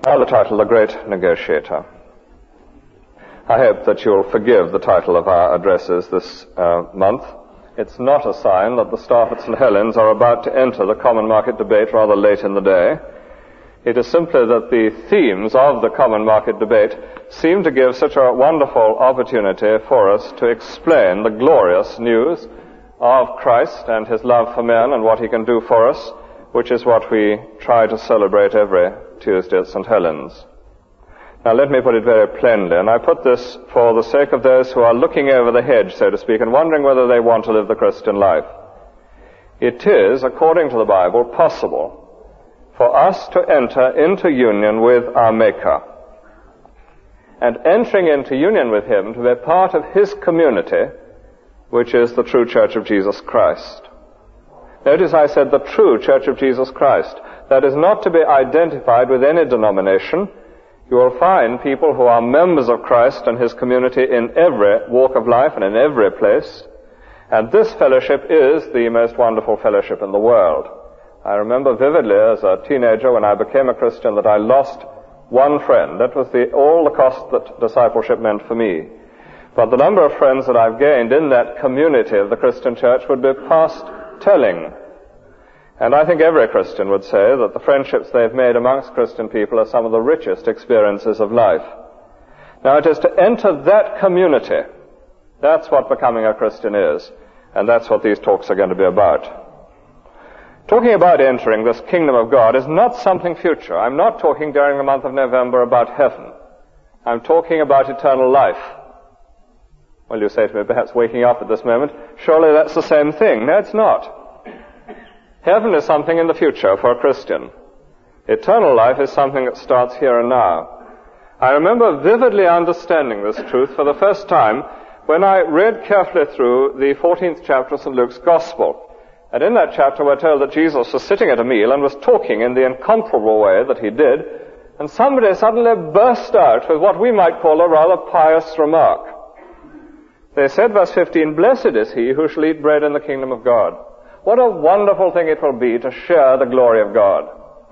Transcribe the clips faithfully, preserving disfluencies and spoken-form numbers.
Now the title, The Great Negotiator. I hope that you'll forgive the title of our addresses this uh, month. It's not a sign that the staff at Saint Helens are about to enter the common market debate rather late in the day. It is simply that the themes of the common market debate seem to give such a wonderful opportunity for us to explain the glorious news of Christ and his love for men and what he can do for us, which is what we try to celebrate every Tuesday at Saint Helens. Now let me put it very plainly, and I put this for the sake of those who are looking over the hedge, so to speak, and wondering whether they want to live the Christian life. It is, according to the Bible, possible for us to enter into union with our Maker, and entering into union with him to be part of his community, which is the true Church of Jesus Christ. Notice I said the true Church of Jesus Christ. That is not to be identified with any denomination. You will find people who are members of Christ and his community in every walk of life and in every place. And this fellowship is the most wonderful fellowship in the world. I remember vividly as a teenager when I became a Christian that I lost one friend. That was the, all the cost that discipleship meant for me. But the number of friends that I've gained in that community of the Christian church would be past telling. And I think every Christian would say that the friendships they've made amongst Christian people are some of the richest experiences of life. Now it is to enter that community. That's what becoming a Christian is. And that's what these talks are going to be about. Talking about entering this kingdom of God is not something future. I'm not talking during the month of November about heaven. I'm talking about eternal life. Well, you say to me, perhaps waking up at this moment, surely that's the same thing. No, it's not. Heaven is something in the future for a Christian. Eternal life is something that starts here and now. I remember vividly understanding this truth for the first time when I read carefully through the fourteenth chapter of Saint Luke's Gospel. And in that chapter we're told that Jesus was sitting at a meal and was talking in the incomparable way that he did, and somebody suddenly burst out with what we might call a rather pious remark. They said, verse fifteen, "Blessed is he who shall eat bread in the kingdom of God." What a wonderful thing it will be to share the glory of God.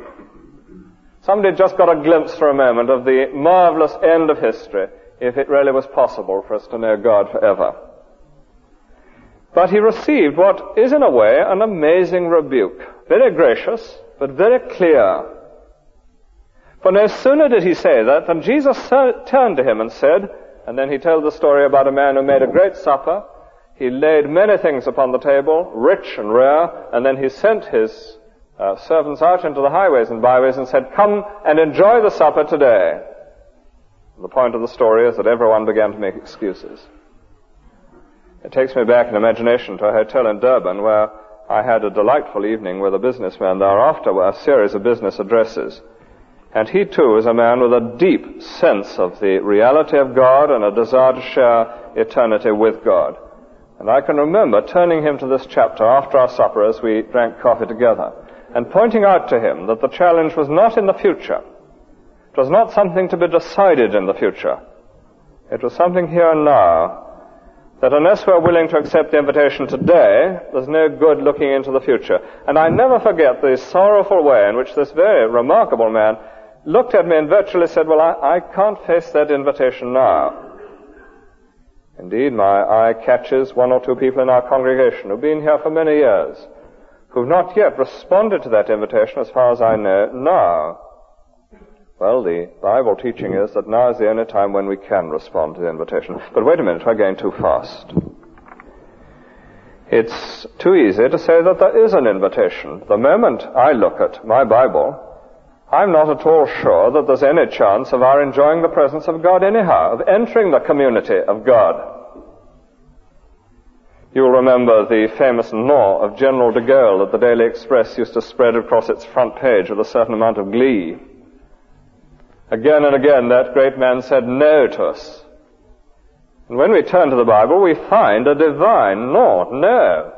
Somebody just got a glimpse for a moment of the marvelous end of history, if it really was possible for us to know God forever. But he received what is in a way an amazing rebuke. Very gracious, but very clear. For no sooner did he say that than Jesus turned to him and said, and then he told the story about a man who made a great supper. He laid many things upon the table, rich and rare, and then he sent his uh, servants out into the highways and byways and said, "Come and enjoy the supper today." The point of the story is that everyone began to make excuses. It takes me back in imagination to a hotel in Durban where I had a delightful evening with a businessman thereafter, a series of business addresses. And he too is a man with a deep sense of the reality of God and a desire to share eternity with God. And I can remember turning him to this chapter after our supper as we drank coffee together and pointing out to him that the challenge was not in the future. It was not something to be decided in the future. It was something here and now, that unless we're willing to accept the invitation today, there's no good looking into the future. And I never forget the sorrowful way in which this very remarkable man looked at me and virtually said, "Well, I, I can't face that invitation now." Indeed, my eye catches one or two people in our congregation who've been here for many years, who've not yet responded to that invitation as far as I know now. Well, the Bible teaching is that now is the only time when we can respond to the invitation. But wait a minute, we're going too fast. It's too easy to say that there is an invitation. The moment I look at my Bible, I'm not at all sure that there's any chance of our enjoying the presence of God anyhow, of entering the community of God. You'll remember the famous nom of General de Gaulle that the Daily Express used to spread across its front page with a certain amount of glee. Again and again that great man said no to us. And when we turn to the Bible, we find a divine nom, no.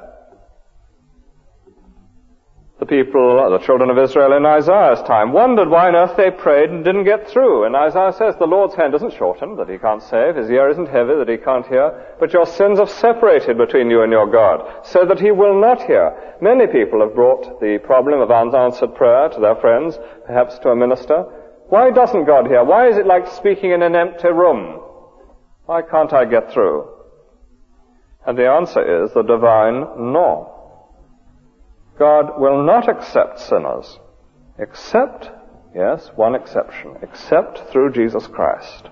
The people, the children of Israel in Isaiah's time, wondered why on earth they prayed and didn't get through. And Isaiah says, the Lord's hand isn't shortened, that he can't save. His ear isn't heavy, that he can't hear. But your sins have separated between you and your God, so that he will not hear. Many people have brought the problem of unanswered prayer to their friends, perhaps to a minister, Why doesn't God hear? Why is it like speaking in an empty room? Why can't I get through? And the answer is the divine no. God will not accept sinners, except, yes, one exception, except through Jesus Christ.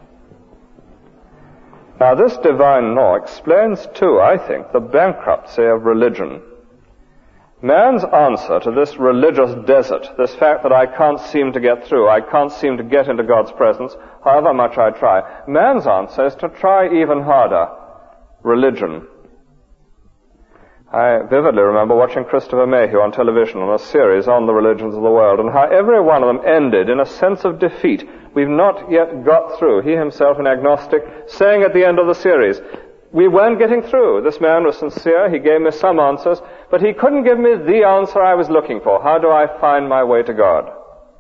Now this divine no explains too, I think, the bankruptcy of religion. Man's answer to this religious desert, this fact that I can't seem to get through, I can't seem to get into God's presence, however much I try, man's answer is to try even harder. Religion. I vividly remember watching Christopher Mayhew on television on a series on the religions of the world, and how every one of them ended in a sense of defeat. We've not yet got through. He himself, an agnostic, saying at the end of the series, we weren't getting through. This man was sincere. He gave me some answers, but he couldn't give me the answer I was looking for. How do I find my way to God?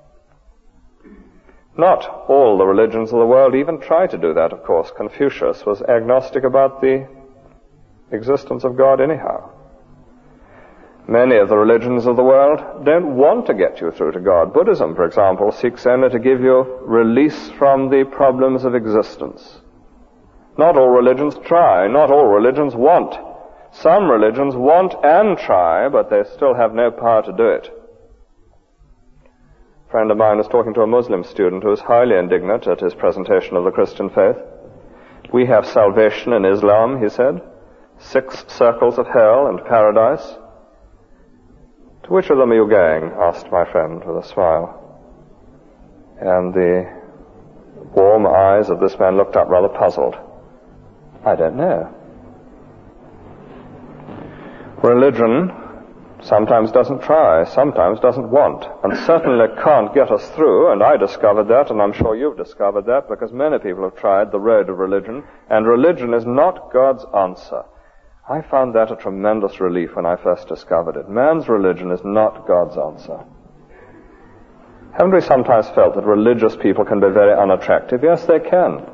Not all the religions of the world even try to do that, of course. Confucius was agnostic about the existence of God anyhow. Many of the religions of the world don't want to get you through to God. Buddhism, for example, seeks only to give you release from the problems of existence. Not all religions try. Not all religions want. Some religions want and try, but they still have no power to do it. A friend of mine was talking to a Muslim student who was highly indignant at his presentation of the Christian faith. We have salvation in Islam, he said. Six circles of hell and paradise. To which of them are you going? Asked my friend with a smile. And the warm eyes of this man looked up rather puzzled. I don't know. Religion sometimes doesn't try, sometimes doesn't want, and certainly can't get us through, and I discovered that, and I'm sure you've discovered that, because many people have tried the road of religion, and religion is not God's answer. I found that a tremendous relief when I first discovered it. Man's religion is not God's answer. Haven't we sometimes felt that religious people can be very unattractive? Yes, they can.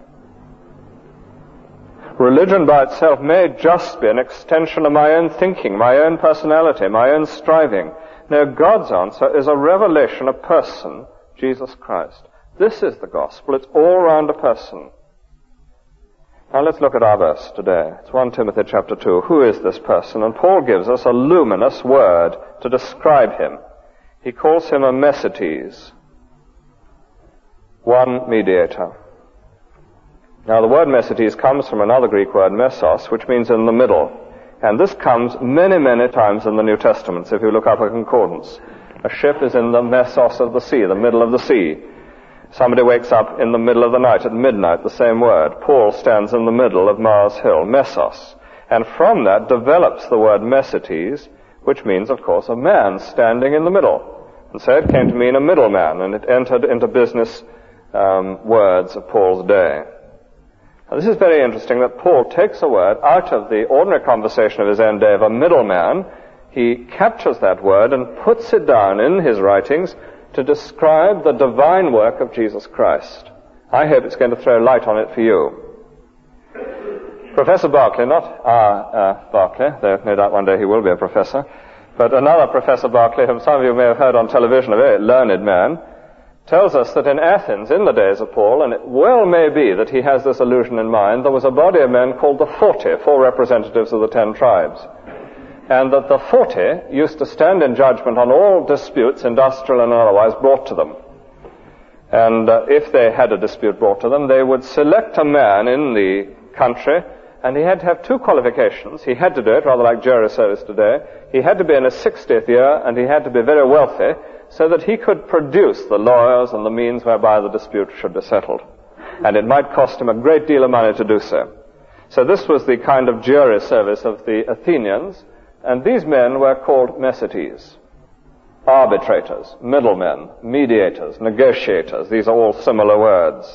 Religion by itself may just be an extension of my own thinking, my own personality, my own striving. No, God's answer is a revelation of person, Jesus Christ. This is the gospel. It's all around a person. Now let's look at our verse today. It's First Timothy chapter two. Who is this person? And Paul gives us a luminous word to describe him. He calls him a Mesites, one mediator. Now the word Mesites comes from another Greek word, mesos, which means in the middle. And this comes many, many times in the New Testament, if you look up a concordance. A ship is in the mesos of the sea, the middle of the sea. Somebody wakes up in the middle of the night, at midnight, the same word. Paul stands in the middle of Mars Hill, mesos. And from that develops the word Mesites, which means, of course, a man standing in the middle. And so it came to mean a middleman, and it entered into business um, words of Paul's day. Now, this is very interesting that Paul takes a word out of the ordinary conversation of his own day of a middleman. He captures that word and puts it down in his writings to describe the divine work of Jesus Christ. I hope it's going to throw light on it for you. Professor Barclay, not our uh, Barclay, though no doubt one day he will be a professor, but another Professor Barclay, whom some of you may have heard on television, a very learned man, tells us that in Athens, in the days of Paul, and it well may be that he has this allusion in mind, there was a body of men called the Forty, four representatives of the ten tribes. And that the Forty used to stand in judgment on all disputes, industrial and otherwise, brought to them. And uh, if they had a dispute brought to them, they would select a man in the country, and he had to have two qualifications. He had to do it, rather like jury service today. He had to be in his sixtieth year, and he had to be very wealthy, so that he could produce the lawyers and the means whereby the dispute should be settled. And it might cost him a great deal of money to do so. So this was the kind of jury service of the Athenians, and these men were called Mesites, arbitrators, middlemen, mediators, negotiators. These are all similar words.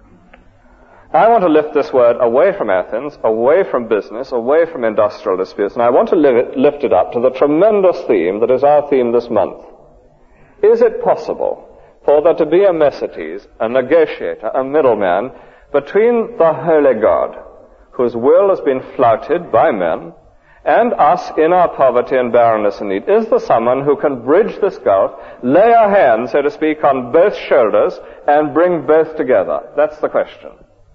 I want to lift this word away from Athens, away from business, away from industrial disputes, and I want to lift it up to the tremendous theme that is our theme this month. Is it possible for there to be a Mesites, a negotiator, a middleman, between the Holy God, whose will has been flouted by men, and us in our poverty and barrenness and need? Is there someone who can bridge this gulf, lay a hand, so to speak, on both shoulders and bring both together? That's the question.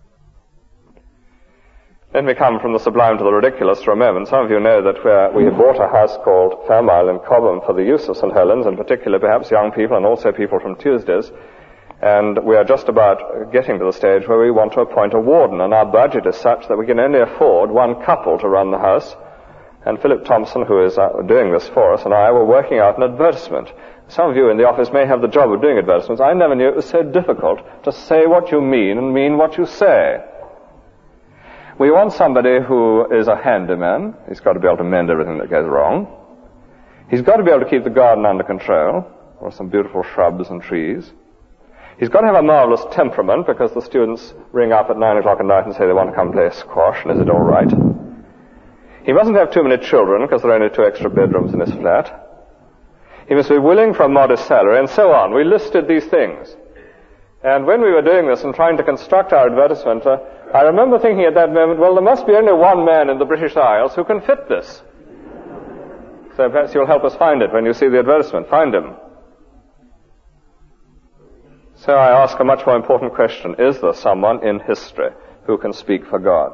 Let me come from the sublime to the ridiculous for a moment. Some of you know that we're, we have bought a house called Fairmile in Cobham for the use of Saint Helens, in particular perhaps young people and also people from Tuesdays. And we are just about getting to the stage where we want to appoint a warden, and our budget is such that we can only afford one couple to run the house. And Philip Thompson, who is uh, doing this for us, and I were working out an advertisement. Some of you in the office may have the job of doing advertisements. I never knew it was so difficult to say what you mean and mean what you say. We want somebody who is a handyman. He's got to be able to mend everything that goes wrong. He's got to be able to keep the garden under control, or some beautiful shrubs and trees. He's got to have a marvelous temperament, because the students ring up at nine o'clock at night and say they want to come play squash, and is it all right? He mustn't have too many children, because there are only two extra bedrooms in his flat. He must be willing for a modest salary, and so on. We listed these things. And when we were doing this and trying to construct our advertisement, uh, I remember thinking at that moment, well, there must be only one man in the British Isles who can fit this. So perhaps you'll help us find it when you see the advertisement. Find him. So I ask a much more important question. Is there someone in history who can speak for God?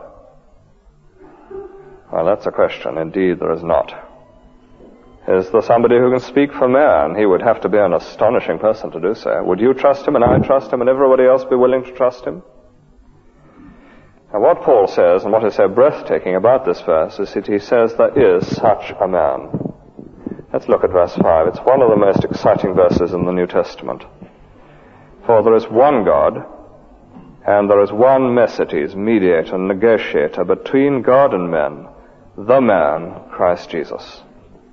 Well, that's a question. Indeed, there is not. Is there somebody who can speak for man? He would have to be an astonishing person to do so. Would you trust him, and I trust him, and everybody else be willing to trust him? Now, what Paul says, and what is so breathtaking about this verse, is that he says there is such a man. Let's look at verse five. It's one of the most exciting verses in the New Testament. For there is one God, and there is one Messites, mediator and negotiator between God and men, the man, Christ Jesus.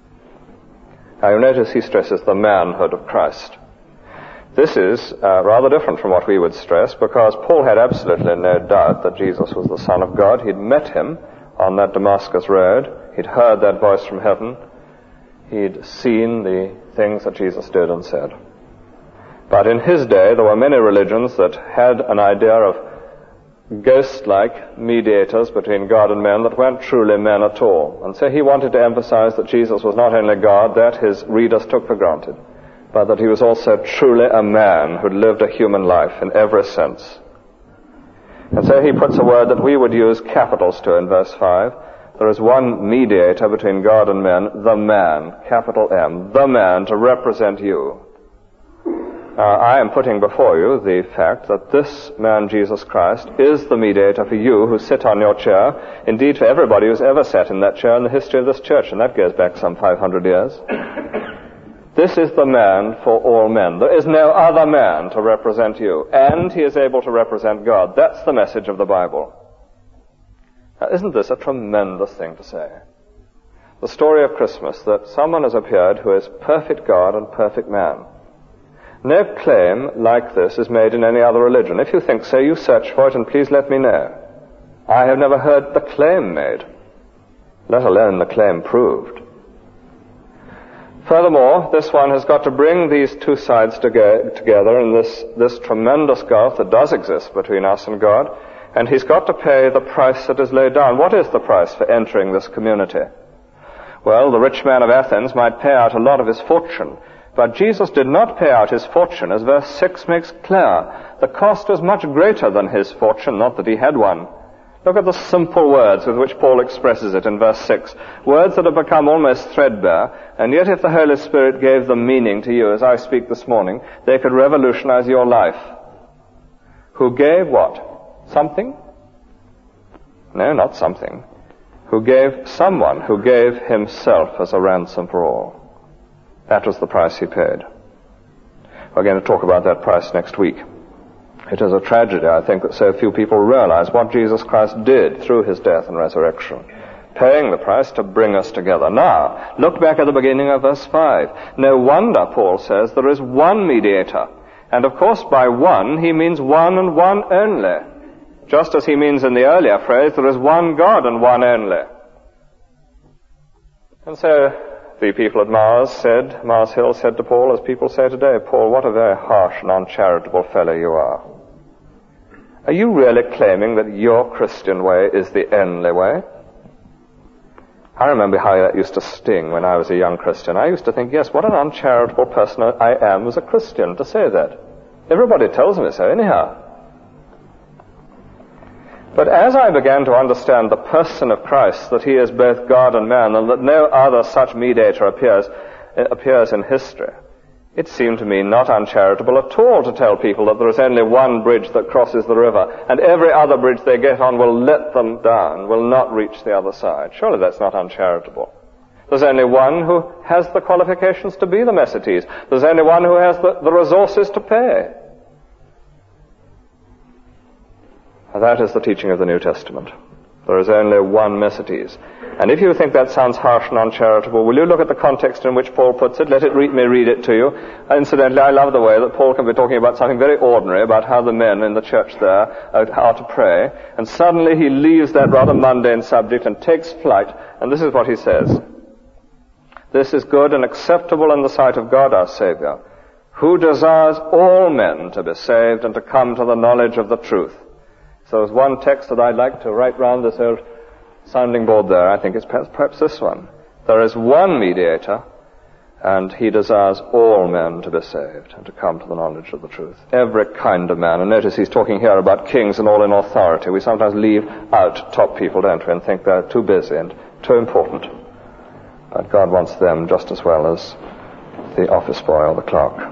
Now you notice he stresses the manhood of Christ. This is uh, rather different from what we would stress, because Paul had absolutely no doubt that Jesus was the Son of God. He'd met him on that Damascus road. He'd heard that voice from heaven. He'd seen the things that Jesus did and said. But in his day, there were many religions that had an idea of ghost-like mediators between God and men that weren't truly men at all. And so he wanted to emphasize that Jesus was not only God, that his readers took for granted, but that he was also truly a man who'd lived a human life in every sense. And so he puts a word that we would use capitals to in verse five. There is one mediator between God and men, the man, capital M, the man to represent you. Uh, I am putting before you the fact that this man, Jesus Christ, is the mediator for you who sit on your chair, indeed for everybody who's ever sat in that chair in the history of this church, and that goes back some five hundred years. This is the man for all men. There is no other man to represent you, and he is able to represent God. That's the message of the Bible. Now, isn't this a tremendous thing to say? The story of Christmas, that someone has appeared who is perfect God and perfect man. No claim like this is made in any other religion. If you think so, you search for it and please let me know. I have never heard the claim made, let alone the claim proved. Furthermore, this one has got to bring these two sides to go together in this, this tremendous gulf that does exist between us and God, and he's got to pay the price that is laid down. What is the price for entering this community? Well, the rich man of Athens might pay out a lot of his fortune, but Jesus did not pay out his fortune, as verse six makes clear. The cost was much greater than his fortune, not that he had one. Look at the simple words with which Paul expresses it in verse six. Words that have become almost threadbare, and yet if the Holy Spirit gave them meaning to you as I speak this morning, they could revolutionize your life. Who gave what? Something? No, not something. Who gave someone, who gave himself as a ransom for all. That was the price he paid. We're going to talk about that price next week. It is a tragedy, I think, that so few people realize what Jesus Christ did through his death and resurrection, paying the price to bring us together. Now, look back at the beginning of verse five. No wonder, Paul says, there is one mediator. And of course, by one, he means one and one only. Just as he means in the earlier phrase, there is one God and one only. And so, the people at Mars said, Mars Hill said to Paul, as people say today, Paul, what a very harsh and uncharitable fellow you are. Are you really claiming that your Christian way is the only way? I remember how that used to sting when I was a young Christian. I used to think, yes, what an uncharitable person I am as a Christian to say that. Everybody tells me so anyhow. But as I began to understand the person of Christ, that he is both God and man, and that no other such mediator appears, appears in history, it seemed to me not uncharitable at all to tell people that there is only one bridge that crosses the river, and every other bridge they get on will let them down, will not reach the other side. Surely that's not uncharitable. There's only one who has the qualifications to be the Messites. There's only one who has the, the resources to pay. And that is the teaching of the New Testament. There is only one Messites. And if you think that sounds harsh and uncharitable, will you look at the context in which Paul puts it? Let it read me read it to you. Incidentally, I love the way that Paul can be talking about something very ordinary, about how the men in the church there are to pray, and suddenly he leaves that rather mundane subject and takes flight, and this is what he says. This is good and acceptable in the sight of God our Saviour, who desires all men to be saved and to come to the knowledge of the truth. So there's one text that I'd like to write round this old sounding board there. I think it's perhaps, perhaps this one. There is one mediator, and he desires all men to be saved and to come to the knowledge of the truth. Every kind of man. And notice he's talking here about kings and all in authority. We sometimes leave out top people, don't we, and think they're too busy and too important. But God wants them just as well as the office boy or the clerk.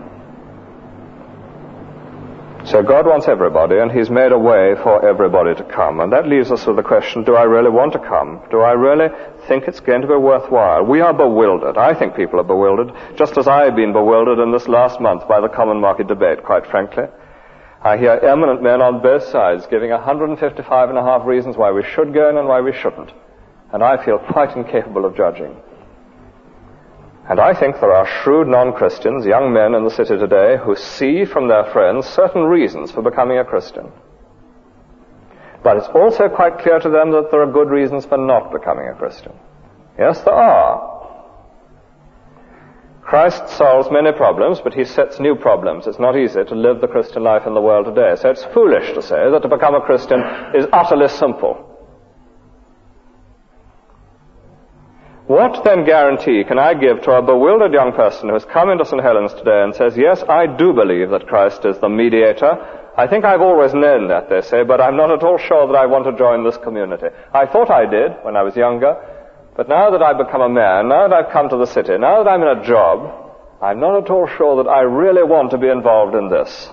So God wants everybody, and he's made a way for everybody to come. And that leaves us with the question, do I really want to come? Do I really think it's going to be worthwhile? We are bewildered. I think people are bewildered, just as I have been bewildered in this last month by the common market debate, quite frankly. I hear eminent men on both sides giving one hundred fifty-five and a half reasons why we should go in and why we shouldn't. And I feel quite incapable of judging. And I think there are shrewd non-Christians, young men in the city today, who see from their friends certain reasons for becoming a Christian. But it's also quite clear to them that there are good reasons for not becoming a Christian. Yes, there are. Christ solves many problems, but he sets new problems. It's not easy to live the Christian life in the world today. So it's foolish to say that to become a Christian is utterly simple. What then guarantee can I give to a bewildered young person who has come into Saint Helens today and says, yes, I do believe that Christ is the mediator. I think I've always known that, they say, but I'm not at all sure that I want to join this community. I thought I did when I was younger, but now that I've become a man, now that I've come to the city, now that I'm in a job, I'm not at all sure that I really want to be involved in this.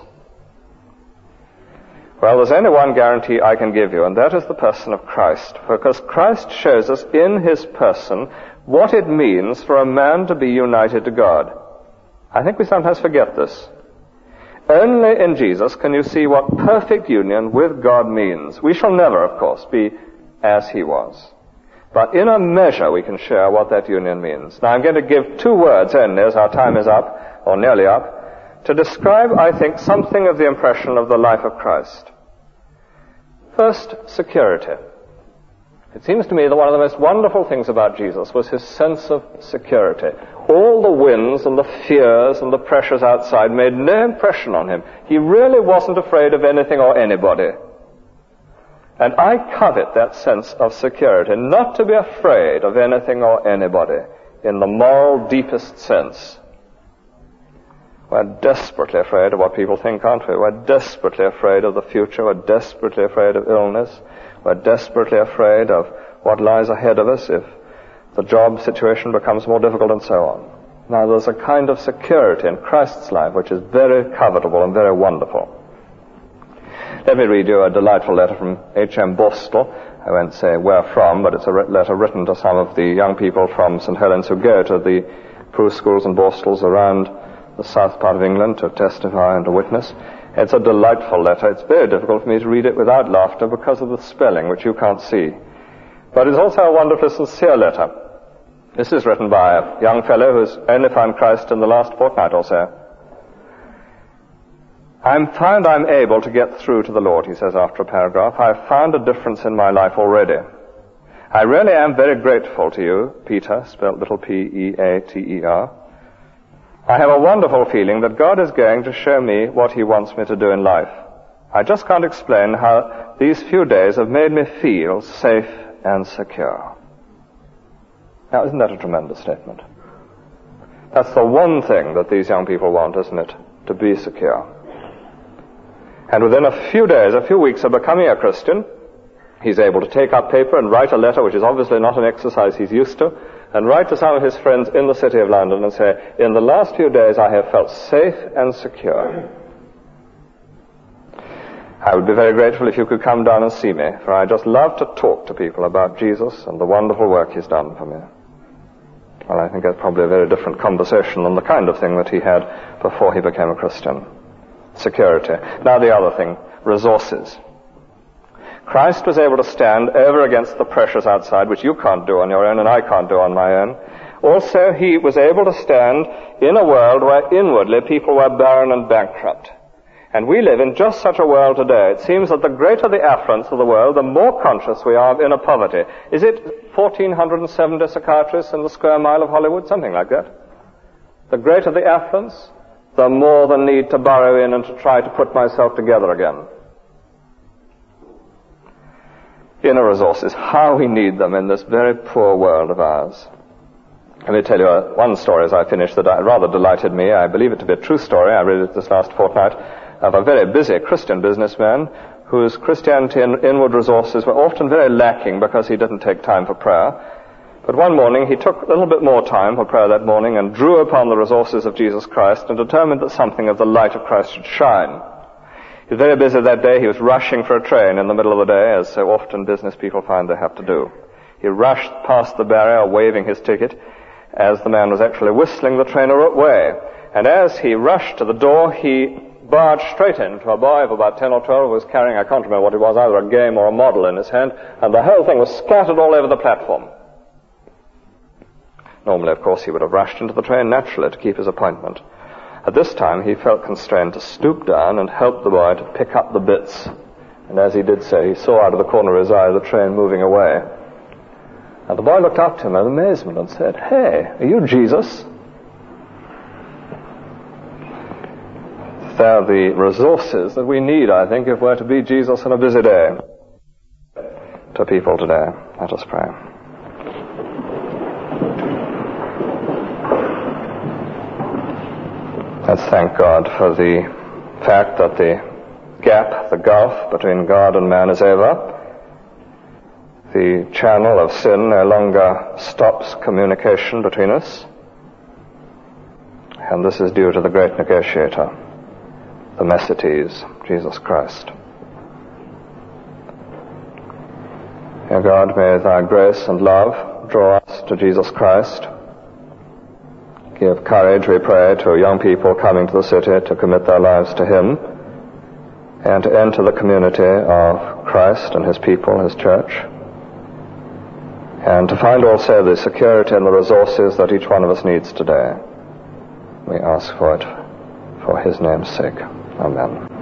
Well, there's only one guarantee I can give you, and that is the person of Christ, because Christ shows us in his person what it means for a man to be united to God. I think we sometimes forget this. Only in Jesus can you see what perfect union with God means. We shall never, of course, be as he was. But in a measure we can share what that union means. Now I'm going to give two words only as our time is up, or nearly up, to describe, I think, something of the impression of the life of Christ. First, security. It seems to me that one of the most wonderful things about Jesus was his sense of security. All the winds and the fears and the pressures outside made no impression on him. He really wasn't afraid of anything or anybody. And I covet that sense of security, not to be afraid of anything or anybody in the moral, deepest sense. We're desperately afraid of what people think, aren't we? We're desperately afraid of the future. We're desperately afraid of illness. We're desperately afraid of what lies ahead of us if the job situation becomes more difficult and so on. Now, there's a kind of security in Christ's life which is very covetable and very wonderful. Let me read you a delightful letter from H M Borstal. I won't say where from, but it's a letter written to some of the young people from Saint Helens who go to the Prue schools and Borstals around the south part of England to testify and to witness. It's a delightful letter. It's very difficult for me to read it without laughter because of the spelling, which you can't see. But it's also a wonderfully sincere letter. This is written by a young fellow who's only found Christ in the last fortnight or so. I'm found I'm able to get through to the Lord, he says after a paragraph. I've found a difference in my life already. I really am very grateful to you, Peter, spelled little p E A T E R. I have a wonderful feeling that God is going to show me what he wants me to do in life. I just can't explain how these few days have made me feel safe and secure. Now, isn't that a tremendous statement? That's the one thing that these young people want, isn't it? To be secure. And within a few days, a few weeks of becoming a Christian, he's able to take up paper and write a letter, which is obviously not an exercise he's used to, and write to some of his friends in the city of London and say, in the last few days I have felt safe and secure. I would be very grateful if you could come down and see me, for I just love to talk to people about Jesus and the wonderful work he's done for me. Well, I think that's probably a very different conversation than the kind of thing that he had before he became a Christian. Security. Now the other thing, resources. Christ was able to stand over against the pressures outside, which you can't do on your own and I can't do on my own. Also, he was able to stand in a world where inwardly people were barren and bankrupt. And we live in just such a world today. It seems that the greater the affluence of the world, the more conscious we are of inner poverty. Is it one thousand four hundred seventy psychiatrists in the square mile of Hollywood? Something like that. The greater the affluence, the more the need to burrow in and to try to put myself together again. Inner resources, how we need them in this very poor world of ours. Let me tell you uh, one story as I finish that rather delighted me. I believe it to be a true story. I read it this last fortnight, of a very busy Christian businessman whose Christianity and inward resources were often very lacking because he didn't take time for prayer. But one morning he took a little bit more time for prayer that morning and drew upon the resources of Jesus Christ and determined that something of the light of Christ should shine. He was very busy that day. He was rushing for a train in the middle of the day, as so often business people find they have to do. He rushed past the barrier, waving his ticket, as the man was actually whistling the train away. And as he rushed to the door, he barged straight into a boy of about ten or twelve who was carrying, I can't remember what it was, either a game or a model in his hand, and the whole thing was scattered all over the platform. Normally, of course, he would have rushed into the train naturally to keep his appointment. At this time, he felt constrained to stoop down and help the boy to pick up the bits. And as he did so, he saw out of the corner of his eye the train moving away. And the boy looked up to him in amazement and said, "Hey, are you Jesus?" They're the resources that we need, I think, if we're to be Jesus on a busy day. To people today, let us pray. Let's thank God for the fact that the gap, the gulf between God and man is over. The channel of sin no longer stops communication between us. And this is due to the great negotiator, the Messites, Jesus Christ. Dear God, may thy grace and love draw us to Jesus Christ. Give courage, we pray, to young people coming to the city to commit their lives to him and to enter the community of Christ and his people, his church, and to find also the security and the resources that each one of us needs today. We ask for it for his name's sake. Amen.